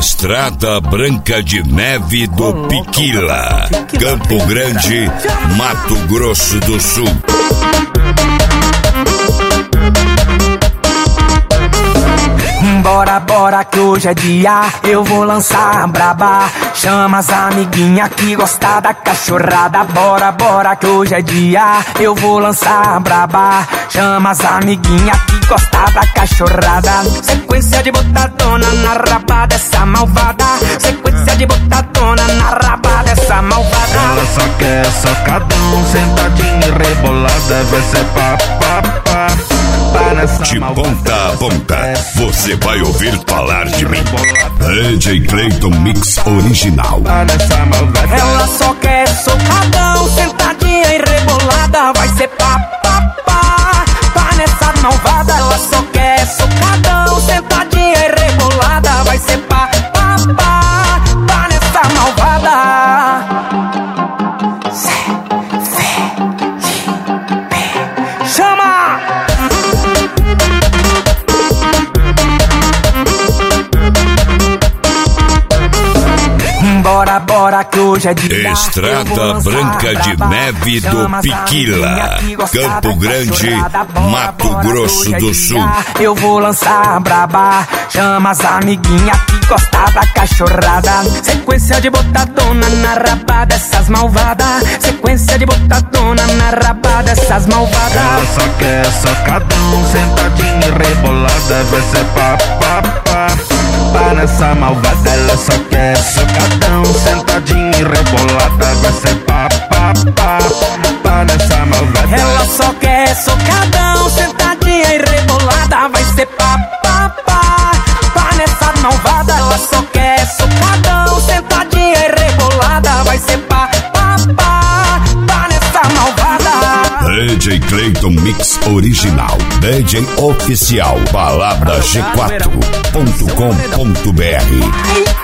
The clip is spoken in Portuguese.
Estrada Branca de Neve do Piquila, Campo Grande, Mato Grosso do Sul. Bora, bora que hoje é dia, eu vou lançar braba. Chama as amiguinhas que gostam da cachorrada. Bora, bora que hoje é dia, eu vou lançar braba. Chama as amiguinhas que gostam da cachorrada. Sequência de botadona na raba dessa malvada. Sequência de botadona na raba dessa malvada. Ela só quer socadão, sentadinha e rebolada. Vai ser pá, pá, pá. De ponta a ponta, você vai ouvir falar de mim. DJ Clayton Mix Original. Ela só quer socadão, sentadinha e rebolada. Vai ser pá, pá, pá, pá nessa malvada. Ela só quer socadão, sentadinha e rebolada. Vai ser pá, pá, pá, pá nessa malvada. Chama! Bora, bora que hoje é dia. Estrada Branca de Neve do Piquila, Campo Grande, Mato Grosso do Sul. Eu vou lançar braba. Chama as amiguinhas que gostam da cachorrada. Sequência de botadona na raba dessas malvadas. Sequência de botadona na raba dessas malvadas. Ela só quer socadão, sentadinha e rebolada. Vai ser pá, pá, pá. Pá nessa malvada. Ela só quer socadão, sentadinha e rebolada. Vai ser pá, pá, pá. Pá nessa malvada. Ela só quer socadão, sentadinha e rebolada. Vai ser pá, pá, pá. Pá nessa malvada. Ela só quer socadão, sentadinha e rebolada. Vai ser pá, pá, pá. Pá nessa malvada. DJ Clayton Mix Original, DJ oficial, balada G4.com.br.